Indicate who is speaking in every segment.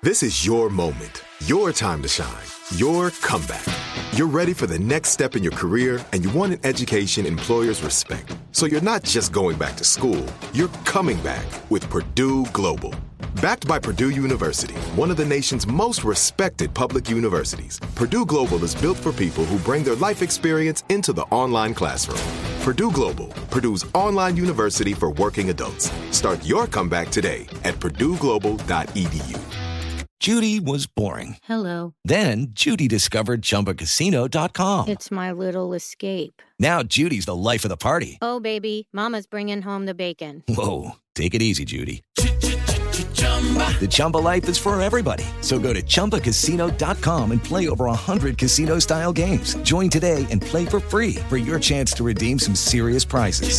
Speaker 1: This is your moment, your time to shine, your comeback. You're ready for the next step in your career, and you want an education employers respect. So you're not just going back to school, you're coming back with Purdue Global. Backed by Purdue University, one of the nation's most respected public universities, Purdue Global is built for people who bring their life experience into the online classroom. Purdue Global, Purdue's online university for working adults. Start your comeback today at purdueglobal.edu.
Speaker 2: Judy was boring.
Speaker 3: Hello.
Speaker 2: Then Judy discovered ChumbaCasino.com.
Speaker 3: It's my little escape.
Speaker 2: Now Judy's the life of the party.
Speaker 3: Oh, baby, mama's bringing home the bacon.
Speaker 2: Whoa, take it easy, Judy. The Chumba life is for everybody. So go to ChumbaCasino.com and play over 100 casino-style games. Join today and play for free for your chance to redeem some serious prizes.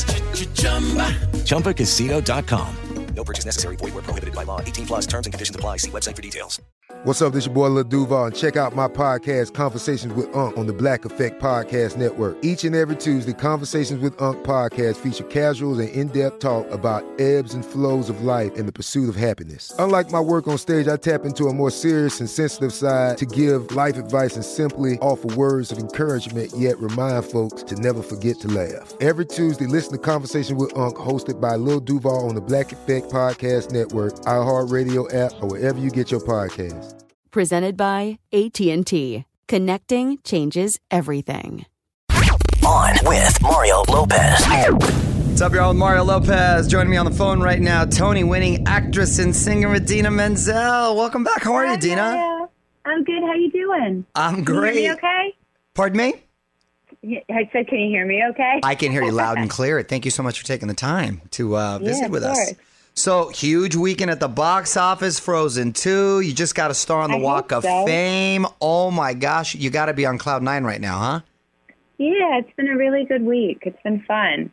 Speaker 2: ChumbaCasino.com. No purchase necessary. Void where prohibited by law. 18 plus terms and conditions apply. See website for details.
Speaker 4: What's up? This your boy Lil Duval, and check out my podcast, Conversations with Unc, on the Black Effect Podcast Network. Each and every Tuesday, Conversations with Unc podcast feature casuals and in-depth talk about ebbs and flows of life and the pursuit of happiness. Unlike my work on stage, I tap into a more serious and sensitive side to give life advice and simply offer words of encouragement, yet remind folks to never forget to laugh. Every Tuesday, listen to Conversation with Unc, hosted by Lil Duval on the Black Effect Podcast Network, iHeartRadio app, or wherever you get your podcasts.
Speaker 5: Presented by AT&T. Connecting changes everything.
Speaker 6: On with Mario Lopez.
Speaker 7: What's up, y'all? Mario Lopez. Joining me on the phone right now, Tony-winning actress and singer Idina Menzel. Welcome back. How are you, Dina?
Speaker 8: Mario. I'm good. How you doing?
Speaker 7: I'm great.
Speaker 8: Can you hear me okay?
Speaker 7: Pardon me?
Speaker 8: I said, can you hear me okay?
Speaker 7: I can hear you loud and clear. Thank you so much for taking the time to visit with us.
Speaker 8: Course.
Speaker 7: So, huge weekend at the box office, Frozen 2. You just got a star on the Walk of Fame. Oh, my gosh. You got to be on Cloud 9 right now, huh?
Speaker 8: Yeah, it's been a really good week. It's been fun.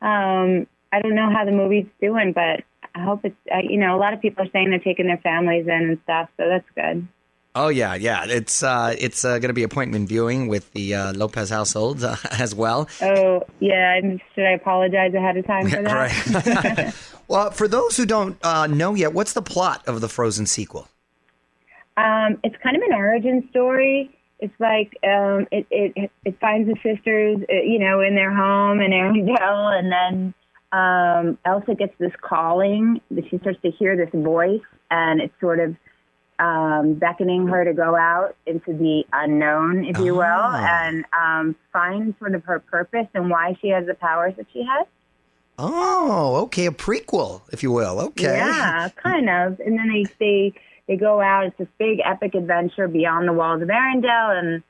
Speaker 8: I don't know how the movie's doing, but I hope it's, a lot of people are saying they're taking their families in and stuff, so that's good.
Speaker 7: Oh, yeah. It's going to be appointment viewing with the Lopez household as well.
Speaker 8: Oh, yeah. Should I apologize ahead of time for that?
Speaker 7: Right. Well, for those who don't know yet, what's the plot of the Frozen sequel?
Speaker 8: It's kind of an origin story. It's like it finds the sisters, in their home in Arendelle, and then Elsa gets this calling. She starts to hear this voice, and it's sort of beckoning her to go out into the unknown, if you will, and find sort of her purpose and why she has the powers that she has.
Speaker 7: Oh, okay, a prequel, if you will. Okay.
Speaker 8: Yeah, kind of. And then they go out. It's this big epic adventure beyond the walls of Arendelle,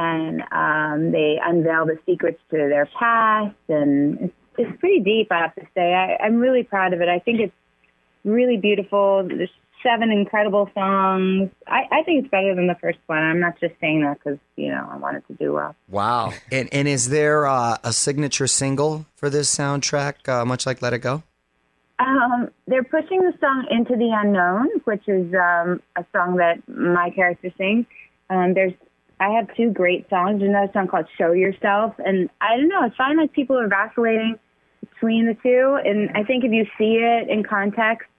Speaker 8: and they unveil the secrets to their past, and it's pretty deep, I have to say. I'm really proud of it. I think it's really beautiful. There's 7 incredible songs. I think it's better than the first one. I'm not just saying that because, I wanted to do well.
Speaker 7: Wow. And is there a signature single for this soundtrack, much like Let It Go?
Speaker 8: They're pushing the song Into the Unknown, which is a song that my character sings. I have 2 great songs. There's another song called Show Yourself. And I don't know, I find like people are vacillating between the 2. And I think if you see it in context,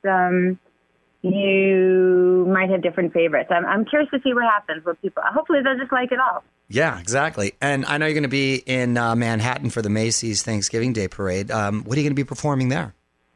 Speaker 8: you might have different favorites. I'm curious to see what happens with people. Hopefully they'll just like it all.
Speaker 7: Yeah, exactly. And I know you're going to be in Manhattan for the Macy's Thanksgiving Day Parade. What are you going to be performing there?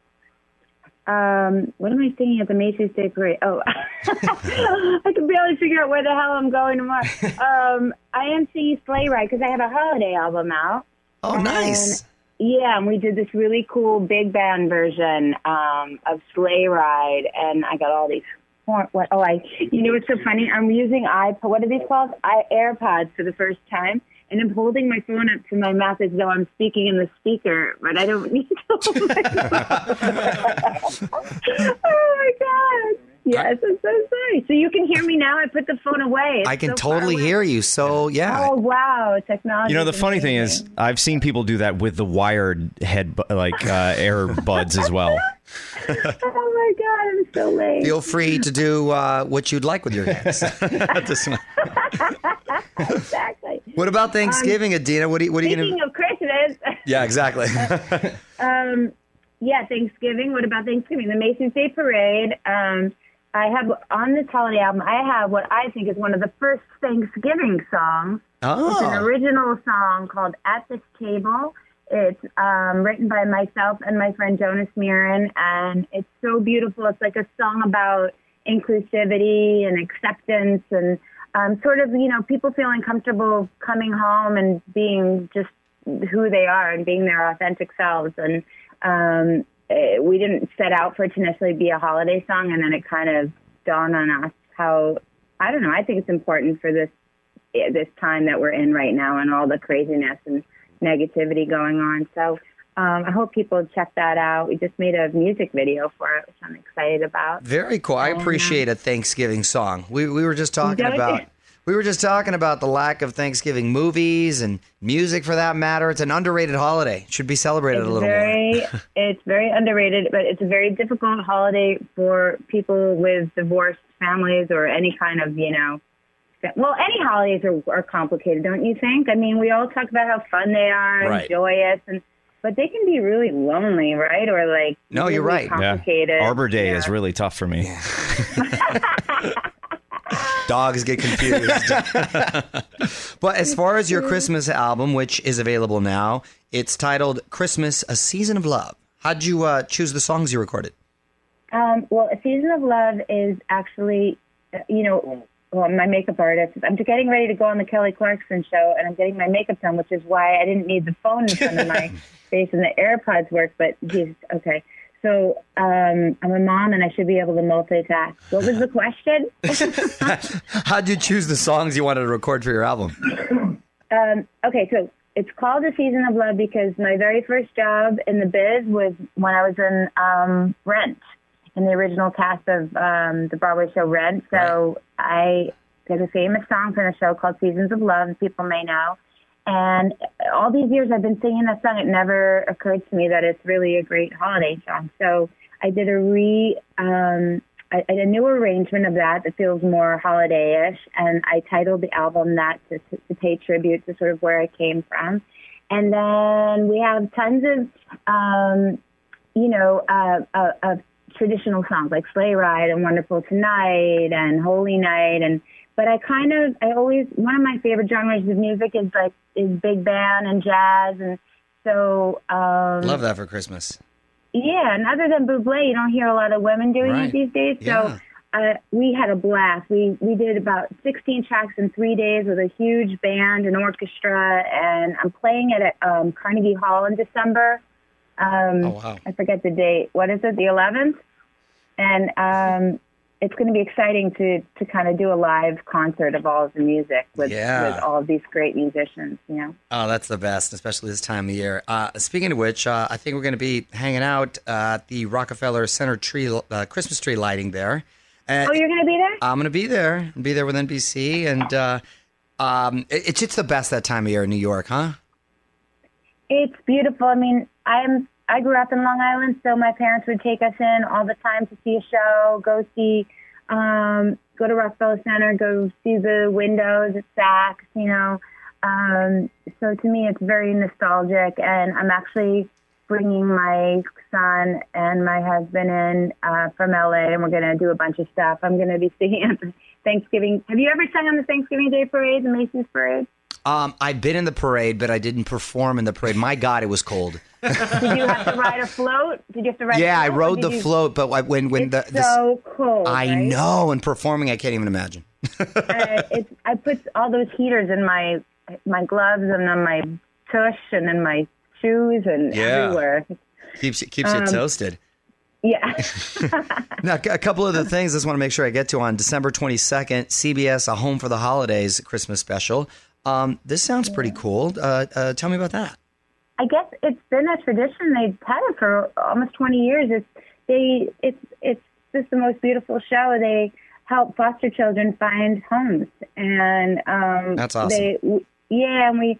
Speaker 8: What am I singing at the Macy's Day Parade? Oh, I can barely figure out where the hell I'm going tomorrow. I am singing Sleigh Ride because I have a holiday album out.
Speaker 7: Oh, nice.
Speaker 8: Yeah, and we did this really cool big band version of Sleigh Ride, and I got all these. What's so funny? I'm using what are these called? AirPods for the first time, and I'm holding my phone up to my mouth as though I'm speaking in the speaker, but I don't need to hold my phone. Oh my God. Yes, I'm so sorry. So you can hear me now? I put the phone away.
Speaker 7: I can totally hear you. So, yeah.
Speaker 8: Oh, wow. Technology.
Speaker 9: The funny thing is, I've seen people do that with the wired AirBuds as well.
Speaker 8: Oh, my God. I'm so late.
Speaker 7: Feel free to do what you'd like with your hands.
Speaker 8: Exactly.
Speaker 7: What about Thanksgiving, Idina? What are you going to...
Speaker 8: Speaking of Christmas.
Speaker 7: Yeah, exactly.
Speaker 8: Yeah, Thanksgiving. What about Thanksgiving? The Macy's Day Parade. I have on this holiday album, I have what I think is one of the first Thanksgiving songs.
Speaker 7: Oh.
Speaker 8: It's an original song called At This Table. It's written by myself and my friend Jonas Mirren, and it's so beautiful. It's like a song about inclusivity and acceptance and sort of, people feeling comfortable coming home and being just who they are and being their authentic selves. And we didn't set out for it to necessarily be a holiday song, and then it kind of dawned on us how, I don't know, I think it's important for this time that we're in right now and all the craziness and negativity going on. So I hope people check that out. We just made a music video for it, which I'm excited about.
Speaker 7: Very cool. I appreciate a Thanksgiving song. We were just talking about the lack of Thanksgiving movies and music for that matter. It's an underrated holiday. It should be celebrated a little more.
Speaker 8: It's very underrated, but it's a very difficult holiday for people with divorced families or any kind of, well, any holidays are complicated, don't you think? I mean, we all talk about how fun they are and joyous, but they can be really lonely, right? Or like,
Speaker 7: no,
Speaker 8: really
Speaker 7: you're right.
Speaker 8: Complicated.
Speaker 9: Yeah. Arbor Day is really tough for me.
Speaker 7: Dogs get confused. But as far as your Christmas album, which is available now, it's titled Christmas, A Season of Love. How'd you choose the songs you recorded?
Speaker 8: Well, A Season of Love is actually, my makeup artist. I'm getting ready to go on the Kelly Clarkson show, and I'm getting my makeup done, which is why I didn't need the phone in front of my face and the AirPods work, but geez, okay. So I'm a mom, and I should be able to multitask. What was the question?
Speaker 7: How'd you choose the songs you wanted to record for your album?
Speaker 8: Okay, so it's called A Season of Love because my very first job in the biz was when I was in Rent, in the original cast of the Broadway show Rent. So I did a famous song from the show called Seasons of Love, people may know. And all these years I've been singing that song. It never occurred to me that it's really a great holiday song. So I did a new arrangement of that feels more holiday-ish, and I titled the album that to pay tribute to sort of where I came from. And then we have tons of traditional songs like Sleigh Ride and Wonderful Tonight and Holy Night, but one of my favorite genres of music is big band and jazz, and so
Speaker 7: love that for Christmas.
Speaker 8: Yeah, and other than Bublé, you don't hear a lot of women doing it these days.
Speaker 7: Yeah.
Speaker 8: So we had a blast. We did about 16 tracks in 3 days with a huge band and orchestra, and I'm playing it at Carnegie Hall in December.
Speaker 7: Oh, wow.
Speaker 8: I forget the date. What is it? The 11th? And it's going to be exciting to kind of do a live concert of all of the music with all of these great musicians,
Speaker 7: Oh, that's the best, especially this time of year. Speaking of which, I think we're going to be hanging out at the Rockefeller Center Christmas tree lighting there.
Speaker 8: Oh, you're going to be there?
Speaker 7: I'm going to be there. I'll be there with NBC. And it's just the best that time of year in New York, huh?
Speaker 8: It's beautiful. I mean, I grew up in Long Island, so my parents would take us in all the time to see a show, go to Rockefeller Center, go see the windows at Saks, So to me, it's very nostalgic, and I'm actually bringing my son and my husband in from LA, and we're going to do a bunch of stuff. I'm going to be singing at the Thanksgiving. Have you ever sung on the Thanksgiving Day Parade, the Macy's Parade?
Speaker 7: I've been in the parade, but I didn't perform in the parade. My God, it was cold.
Speaker 8: Did you have to ride a float? Did you have to ride?
Speaker 7: Yeah,
Speaker 8: a float,
Speaker 7: I rode the float, but when
Speaker 8: it's so cold.
Speaker 7: I know, and performing, I can't even imagine.
Speaker 8: I put all those heaters in my gloves and on my tush and in my shoes and everywhere.
Speaker 7: Keeps you toasted.
Speaker 8: Yeah.
Speaker 7: Now, a couple of the things I just want to make sure I get to on December 22nd, CBS A Home for the Holidays Christmas special. This sounds pretty cool. Tell me about that.
Speaker 8: I guess it's been a tradition. They've had it for almost 20 years. It's just the most beautiful show. They help foster children find homes, and
Speaker 7: that's awesome.
Speaker 8: And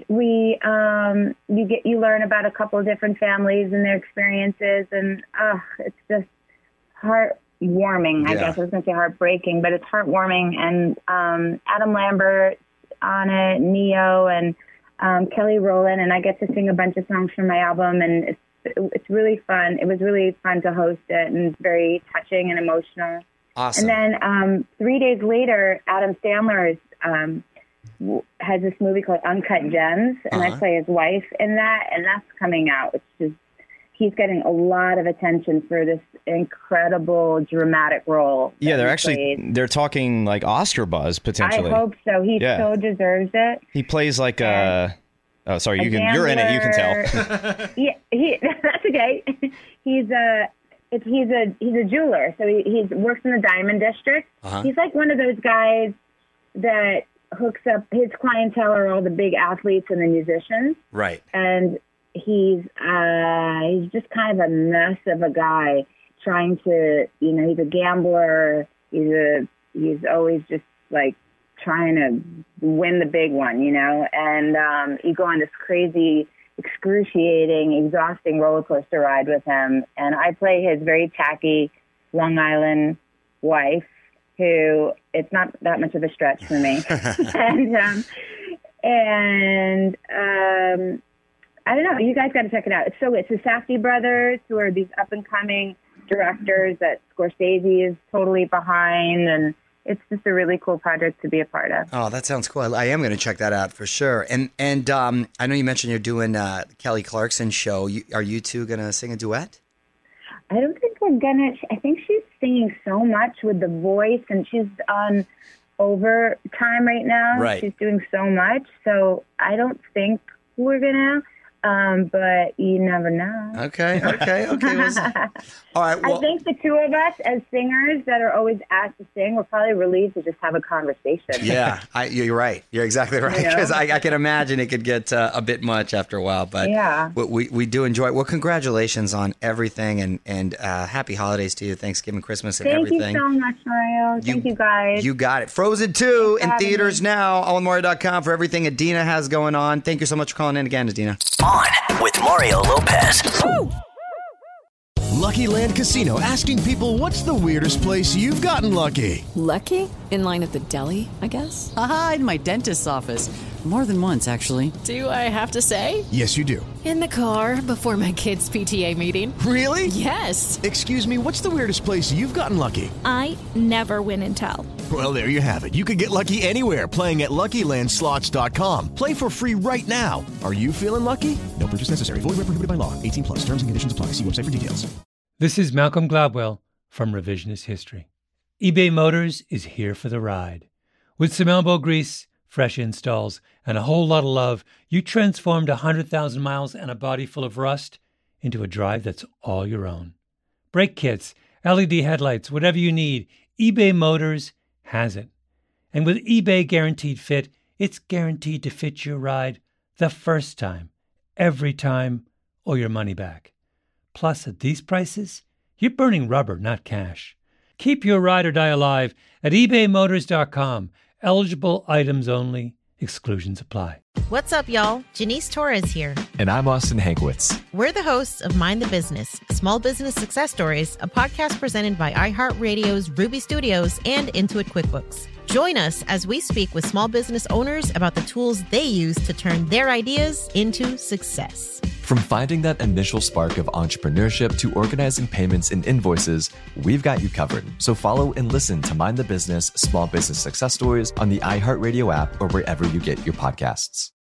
Speaker 8: you learn about a couple of different families and their experiences, and it's just heartwarming. I guess I was going to say heartbreaking, but it's heartwarming. And Adam Lambert on it, Neo, and Kelly Rowland, and I get to sing a bunch of songs from my album, and it's really fun. It was really fun to host it, and very touching and emotional.
Speaker 7: Awesome.
Speaker 8: And then 3 days later, Adam Sandler has this movie called Uncut Gems, and I play his wife in that, and that's coming out. It's just, he's getting a lot of attention for this incredible dramatic role.
Speaker 9: Yeah, they're talking like Oscar buzz potentially.
Speaker 8: I hope so. He so deserves it.
Speaker 9: He plays like you're in it, you can tell.
Speaker 8: Yeah, that's okay. He's a jeweler, so he works in the Diamond District. He's like one of those guys that hooks up, his clientele are all the big athletes and the musicians.
Speaker 7: Right.
Speaker 8: And he's just kind of a mess of a guy trying to, he's a gambler. He's always just like trying to win the big one, and you go on this crazy, excruciating, exhausting roller coaster ride with him. And I play his very tacky Long Island wife, who it's not that much of a stretch for me. and I don't know. You guys got to check it out. It's the Safdie brothers, who are these up-and-coming directors that Scorsese is totally behind, and it's just a really cool project to be a part of.
Speaker 7: Oh, that sounds cool. I am going to check that out for sure. And I know you mentioned you're doing Kelly Clarkson's show. Are you two going to sing a duet?
Speaker 8: I don't think we're going to. I think she's singing so much with the voice, and she's on overtime right now.
Speaker 7: Right.
Speaker 8: She's doing so much, so I don't think we're going to. But you never know.
Speaker 7: Okay. All right. Well,
Speaker 8: I think the two of us as singers that are always asked to sing, we're probably relieved to just have a conversation.
Speaker 7: Yeah, you're right. You're exactly right. Because I can imagine it could get a bit much after a while. But
Speaker 8: yeah,
Speaker 7: we do enjoy it. Well, congratulations on everything, and happy holidays to you, Thanksgiving, Christmas, and everything.
Speaker 8: Thank you so much, Mario. Thank you guys.
Speaker 7: You got it. Frozen 2 in theaters now. AlanMario.com for everything Adina has going on. Thank you so much for calling in again, Adina.
Speaker 6: On with Mario Lopez.
Speaker 10: Woo! Lucky Land Casino, asking people, what's the weirdest place you've gotten lucky?
Speaker 11: Lucky? In line at the deli, I guess?
Speaker 12: Aha, in my dentist's office. More than once, actually.
Speaker 11: Do I have to say?
Speaker 10: Yes, you do.
Speaker 11: In the car before my kids' PTA meeting.
Speaker 10: Really?
Speaker 11: Yes.
Speaker 10: Excuse me, what's the weirdest place you've gotten lucky?
Speaker 13: I never win and tell.
Speaker 10: Well, there you have it. You can get lucky anywhere, playing at LuckyLandSlots.com. Play for free right now. Are you feeling lucky? No purchase necessary. Void where prohibited by law. 18+. Terms and conditions apply. See website for details.
Speaker 14: This is Malcolm Gladwell from Revisionist History. eBay Motors is here for the ride. With some elbow grease, fresh installs, and a whole lot of love, you transformed 100,000 miles and a body full of rust into a drive that's all your own. Brake kits, LED headlights, whatever you need, eBay Motors has it. And with eBay Guaranteed Fit, it's guaranteed to fit your ride the first time, every time, or your money back. Plus, at these prices, you're burning rubber, not cash. Keep your ride or die alive at ebaymotors.com. Eligible items only. Exclusions apply.
Speaker 15: What's up, y'all? Janice Torres here.
Speaker 16: And I'm Austin Hankwitz.
Speaker 15: We're the hosts of Mind the Business, Small Business Success Stories, a podcast presented by iHeartRadio's Ruby Studios and Intuit QuickBooks. Join us as we speak with small business owners about the tools they use to turn their ideas into success.
Speaker 16: From finding that initial spark of entrepreneurship to organizing payments and invoices, we've got you covered. So follow and listen to Mind the Business, Small Business Success Stories on the iHeartRadio app or wherever you get your podcasts.